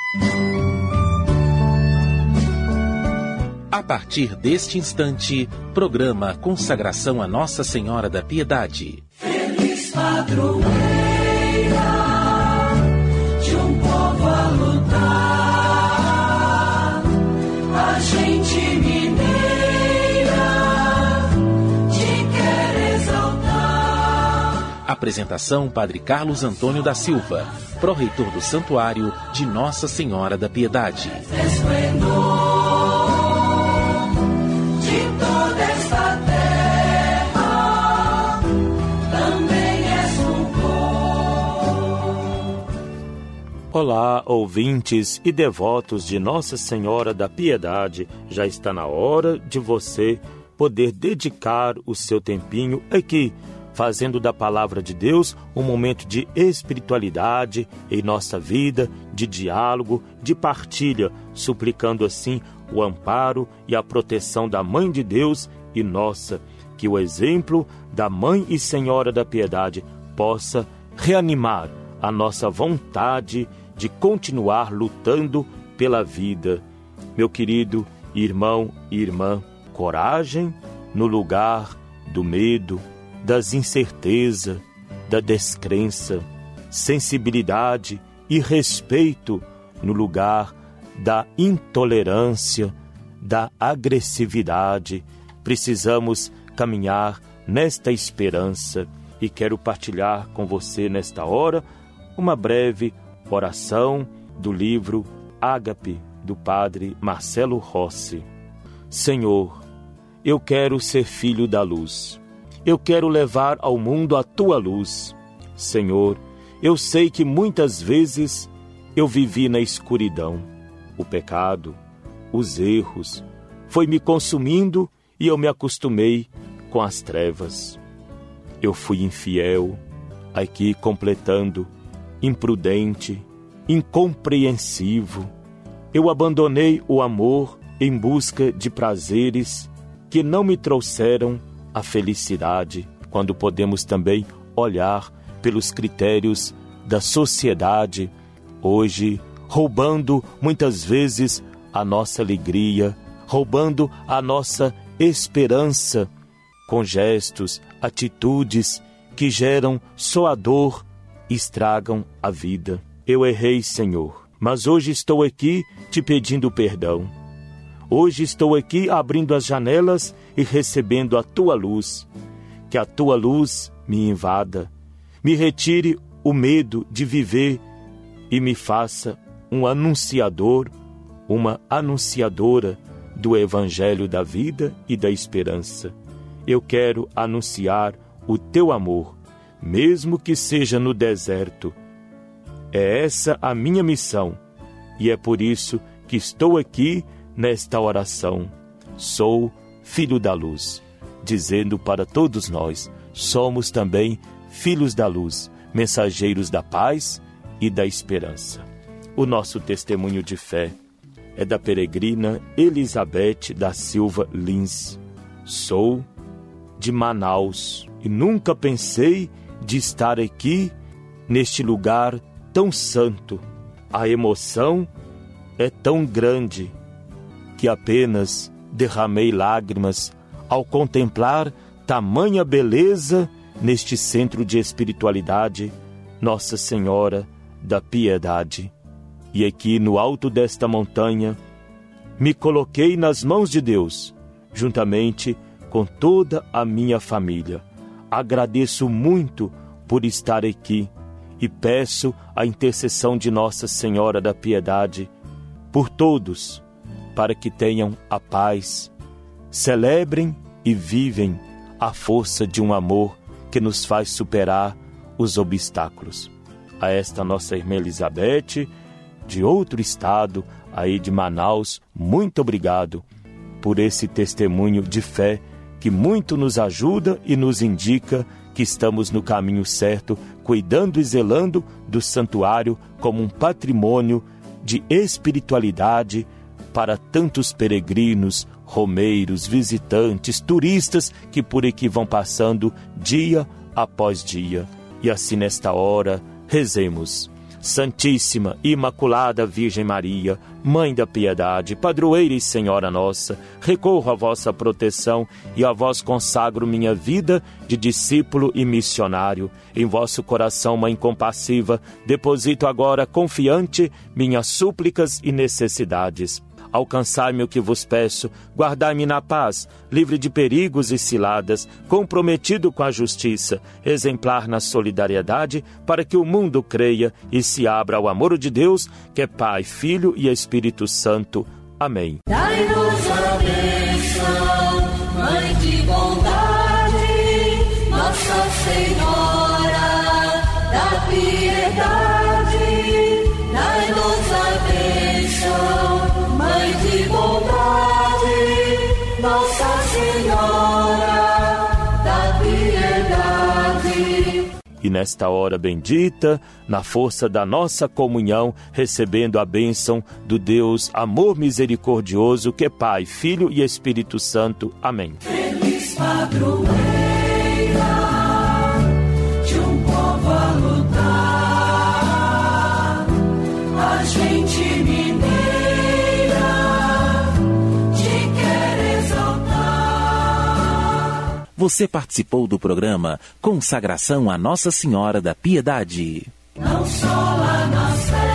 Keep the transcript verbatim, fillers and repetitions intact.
A partir deste instante, programa Consagração a Nossa Senhora da Piedade. Feliz padroeira de um povo a lutar, a gente mineira te quer exaltar. Apresentação: Padre Carlos Antônio da Silva, pró-reitor do Santuário de Nossa Senhora da Piedade. Olá, ouvintes e devotos de Nossa Senhora da Piedade. Já está na hora de você poder dedicar o seu tempinho aqui, fazendo da Palavra de Deus um momento de espiritualidade em nossa vida, de diálogo, de partilha, suplicando assim o amparo e a proteção da Mãe de Deus e nossa, que o exemplo da Mãe e Senhora da Piedade possa reanimar a nossa vontade de continuar lutando pela vida. Meu querido irmão e irmã, coragem no lugar do medo, das incertezas, da descrença, sensibilidade e respeito no lugar da intolerância, da agressividade. Precisamos caminhar nesta esperança e quero partilhar com você nesta hora uma breve oração do livro Ágape, do Padre Marcelo Rossi. Senhor, eu quero ser filho da luz. Eu quero levar ao mundo a tua luz. Senhor, eu sei que muitas vezes eu vivi na escuridão. O pecado, os erros, foi me consumindo e eu me acostumei com as trevas. Eu fui infiel, aqui completando, imprudente, incompreensivo. Eu abandonei o amor em busca de prazeres que não me trouxeram a felicidade, quando podemos também olhar pelos critérios da sociedade, hoje roubando muitas vezes a nossa alegria, roubando a nossa esperança, com gestos, atitudes que geram só a dor, estragam a vida. Eu errei, Senhor, mas hoje estou aqui te pedindo perdão. Hoje estou aqui abrindo as janelas e recebendo a tua luz. Que a tua luz me invada, me retire o medo de viver e me faça um anunciador, uma anunciadora do Evangelho da vida e da esperança. Eu quero anunciar o teu amor, mesmo que seja no deserto. É essa a minha missão, e é por isso que estou aqui nesta oração. Sou filho da luz, dizendo para todos nós, somos também filhos da luz, mensageiros da paz e da esperança. O nosso testemunho de fé é da peregrina Elizabeth da Silva Lins. Sou de Manaus e nunca pensei de estar aqui neste lugar tão santo. A emoção é tão grande que apenas derramei lágrimas ao contemplar tamanha beleza neste centro de espiritualidade, Nossa Senhora da Piedade. E aqui no alto desta montanha me coloquei nas mãos de Deus, juntamente com toda a minha família. Agradeço muito por estar aqui e peço a intercessão de Nossa Senhora da Piedade por todos, para que tenham a paz, celebrem e vivem a força de um amor que nos faz superar os obstáculos. A esta nossa irmã Elizabeth, de outro estado, aí de Manaus, muito obrigado por esse testemunho de fé que muito nos ajuda e nos indica que estamos no caminho certo, cuidando e zelando do santuário como um patrimônio de espiritualidade para tantos peregrinos, romeiros, visitantes, turistas que por aqui vão passando dia após dia. E assim nesta hora, rezemos. Santíssima, Imaculada Virgem Maria, Mãe da Piedade, Padroeira e Senhora Nossa, recorro à vossa proteção e a vós consagro minha vida de discípulo e missionário. Em vosso coração, Mãe compassiva, deposito agora confiante minhas súplicas e necessidades. Alcançai-me o que vos peço, guardai-me na paz, livre de perigos e ciladas, comprometido com a justiça, exemplar na solidariedade, para que o mundo creia e se abra ao amor de Deus, que é Pai, Filho e Espírito Santo. Amém. Dai-nos a bênção, Mãe de bondade, Nossa Senhora da Piedade. Dai-nos a bênção, Mãe de bondade, Nossa Senhora da Piedade. E nesta hora bendita, na força da nossa comunhão, recebendo a bênção do Deus amor misericordioso, que é Pai, Filho e Espírito Santo. Amém. Feliz padroeira de um povo a lutar, a gente mineira te quer exaltar. Você participou do programa Consagração a Nossa Senhora da Piedade. Não só lá na